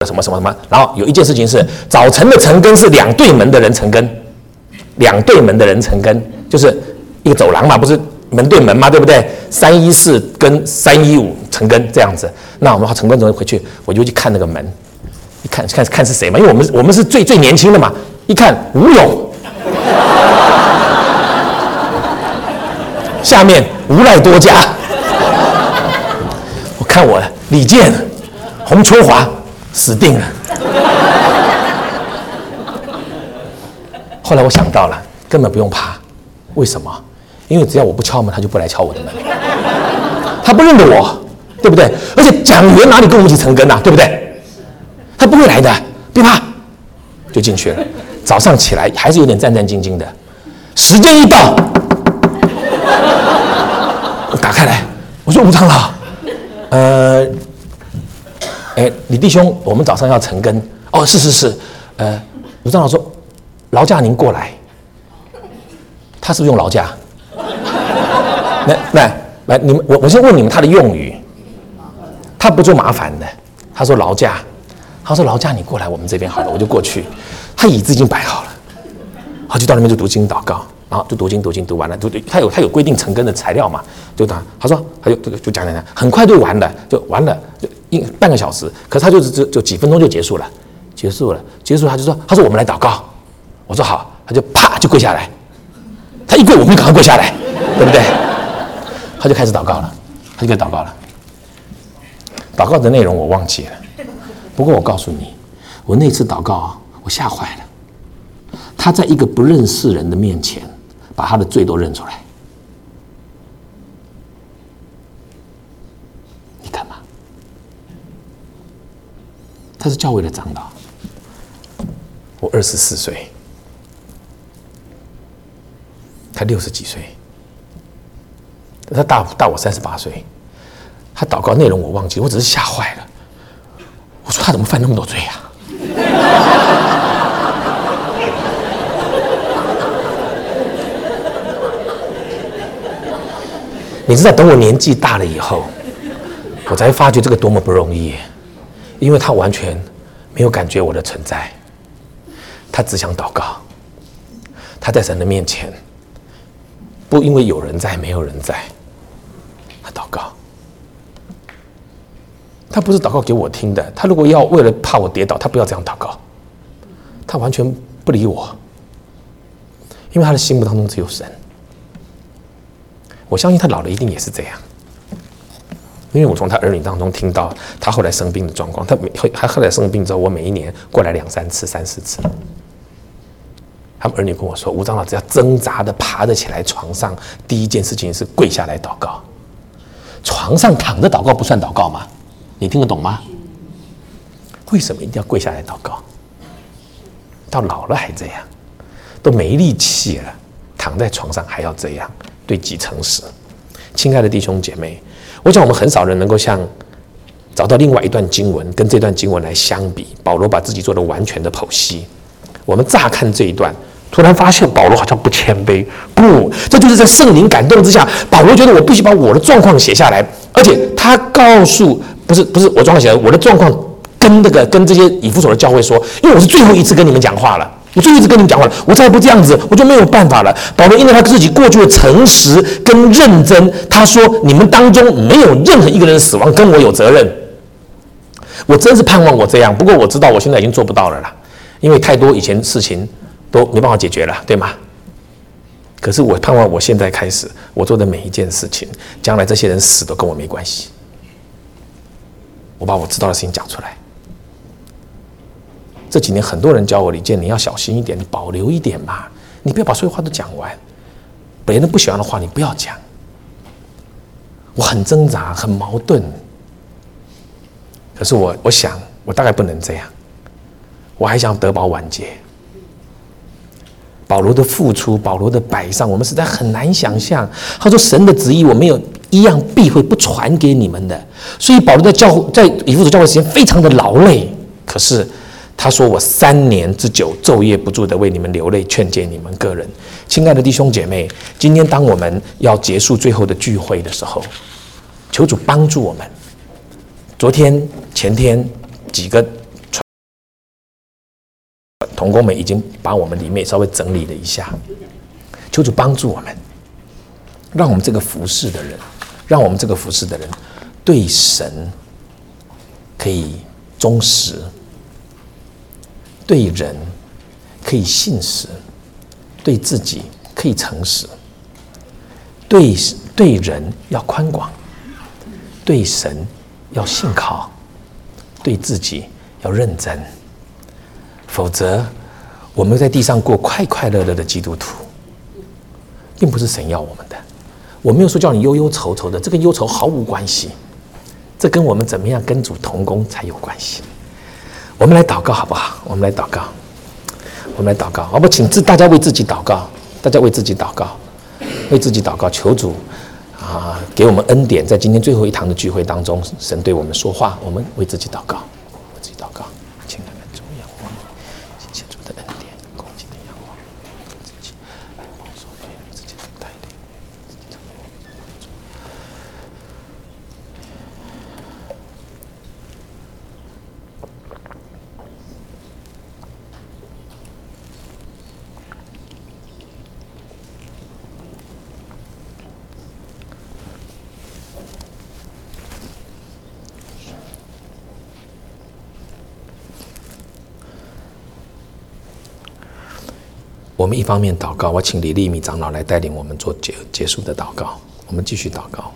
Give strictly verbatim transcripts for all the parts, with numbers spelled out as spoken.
什么什么什么。然后有一件事情是早晨的晨更是两对门的人晨更，两对门的人晨更就是一个走廊嘛，不是门对门嘛，对不对？三一四跟三一五晨更这样子。那我们晨更之后回去，我就去看那个门，一看看看是谁嘛，因为我们我们是最最年轻的嘛，一看吴勇。下面无赖多家，我看我李健、洪秋华死定了。后来我想到了，根本不用怕，为什么？因为只要我不敲门，他就不来敲我的门，他不认得我，对不对？而且蒋元哪里跟我们一起成根啊，对不对？他不会来的，别怕，就进去了。早上起来还是有点战战兢兢的，时间一到。我打开来，我说吴长老，呃，哎，李弟兄，我们早上要晨更。哦，是是是，呃，吴长老说，劳驾您过来。他是不是用劳驾？来来来，你们，我我先问你们他的用语。他不做麻烦的，他说劳驾，他说劳驾你过来我们这边好了，我就过去。他椅子已经摆好了，他就到那边就读经祷告。然后就读经读经读完了，读他有他有规定晨更的材料嘛，就他他说他就就就讲讲讲，很快就完了，就完了，就一半个小时，可是他就就就几分钟就结束了，结束了，结束他就说他说我们来祷告，我说好，他就啪就跪下来，他一跪我们就赶快跪下来，对不对？他就开始祷告了，他就开始祷告了，祷告的内容我忘记了，不过我告诉你，我那次祷告我吓坏了，他在一个不认识人的面前。把他的罪都认出来，你看嘛，他是教会的长老，我二十四岁，他六十几岁，他大大我三十八岁，他祷告内容我忘记，我只是吓坏了，我说他怎么犯那么多罪啊？你知道，等我年纪大了以后，我才发觉这个多么不容易，因为他完全没有感觉我的存在，他只想祷告，他在神的面前，不因为有人在，没有人在，他祷告，他不是祷告给我听的，他如果要为了怕我跌倒，他不要这样祷告，他完全不理我，因为他的心目当中只有神。我相信他老了一定也是这样，因为我从他儿女当中听到他后来生病的状况。他每他后来生病之后，我每一年过来两三次、三四次。他们儿女跟我说，吴长老只要挣扎的爬得起来床上，第一件事情是跪下来祷告。床上躺着祷告不算祷告吗？你听得懂吗？为什么一定要跪下来祷告？到老了还这样，都没力气了，躺在床上还要这样。对己诚实，亲爱的弟兄姐妹，我想我们很少人能够像找到另外一段经文跟这段经文来相比。保罗把自己做得完全的剖析。我们乍看这一段，突然发现保罗好像不谦卑，不，这就是在圣灵感动之下，保罗觉得我必须把我的状况写下来，而且他告诉不是不是我状况写下来，我的状况跟那个跟这些以弗所的教会说，因为我是最后一次跟你们讲话了。我就一直跟你们讲话了，我再不这样子，我就没有办法了。保罗因为他自己过去的诚实跟认真，他说：“你们当中没有任何一个人的死亡跟我有责任。”我真是盼望我这样，不过我知道我现在已经做不到了啦，因为太多以前事情都没办法解决了，对吗？可是我盼望我现在开始，我做的每一件事情，将来这些人死都跟我没关系。我把我知道的事情讲出来。这几年很多人教我，李健，你要小心一点，你保留一点嘛，你不要把所有话都讲完，别人不喜欢的话你不要讲。我很挣扎，很矛盾，可是我我想，我大概不能这样，我还想得保晚节。保罗的付出，保罗的摆上，我们实在很难想象。他说：“神的旨意，我没有一样避讳不传给你们的。”所以保罗在教在以弗所教会时间非常的劳累，可是。他说：“我三年之久，昼夜不住的为你们流泪，劝诫你们个人。”亲爱的弟兄姐妹，今天当我们要结束最后的聚会的时候，求主帮助我们。昨天、前天几个传。 同工们已经把我们里面稍微整理了一下，求主帮助我们，让我们这个服侍的人，让我们这个服侍的人对神可以忠实，对人可以信实，对自己可以诚实，对对人要宽广，对神要信靠，对自己要认真。否则我们在地上过快快乐乐的基督徒，并不是神要我们的。我没有说叫你忧忧愁愁的，这跟忧愁毫无关系，这跟我们怎么样跟主同工才有关系。我们来祷告好不好？我们来祷告，我们来祷告。好不好？请大家为自己祷告，大家为自己祷告，为自己祷告，求主啊给我们恩典，在今天最后一堂的聚会当中，神对我们说话，我们为自己祷告，为自己祷告。请来们主仰望，谢谢主的恩典，恭敬的仰望自己，来保守自己的带领。我们一方面祷告，我请李立米长老来带领我们做结结束的祷告。我们继续祷告。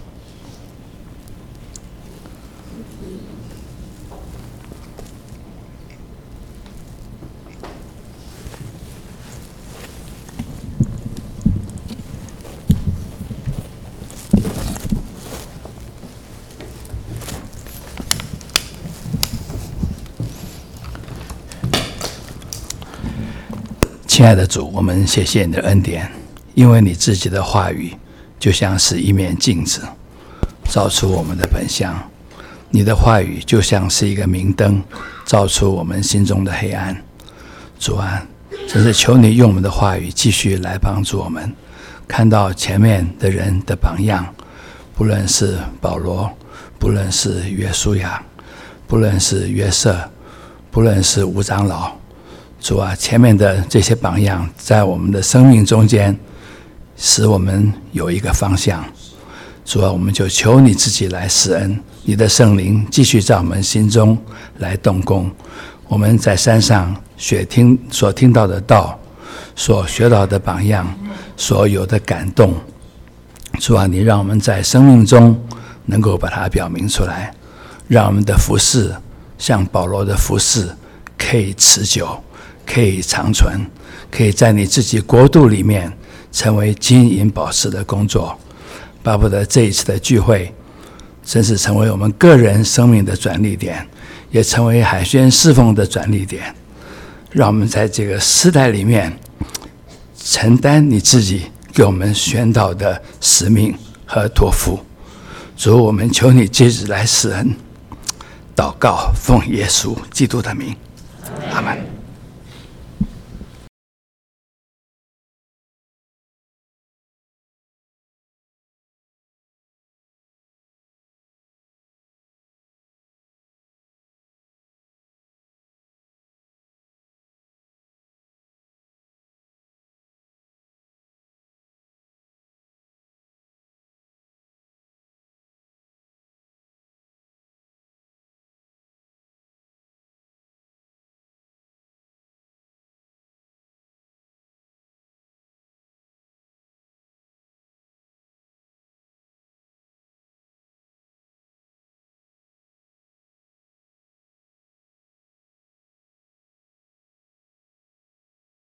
亲爱的主，我们谢谢你的恩典，因为你自己的话语就像是一面镜子，照出我们的本相；你的话语就像是一个明灯，照出我们心中的黑暗。主啊，真是求你用我们的话语继续来帮助我们，看到前面的人的榜样，不论是保罗，不论是约书亚，不论是约瑟，不论是吴长老。主啊，前面的这些榜样在我们的生命中间使我们有一个方向。主啊，我们就求你自己来施恩，你的圣灵继续在我们心中来动工。我们在山上所听所听到的道，所学到的榜样，所有的感动，主啊，你让我们在生命中能够把它表明出来，让我们的服事像保罗的服事可以持久，可以长存，可以在你自己国度里面成为金银宝石的工作。巴不得这一次的聚会真是成为我们个人生命的转捩点，也成为海宣侍奉的转捩点，让我们在这个时代里面承担你自己给我们宣导的使命和托付。主，我们求你接着来施恩，祷告奉耶稣基督的名，阿们。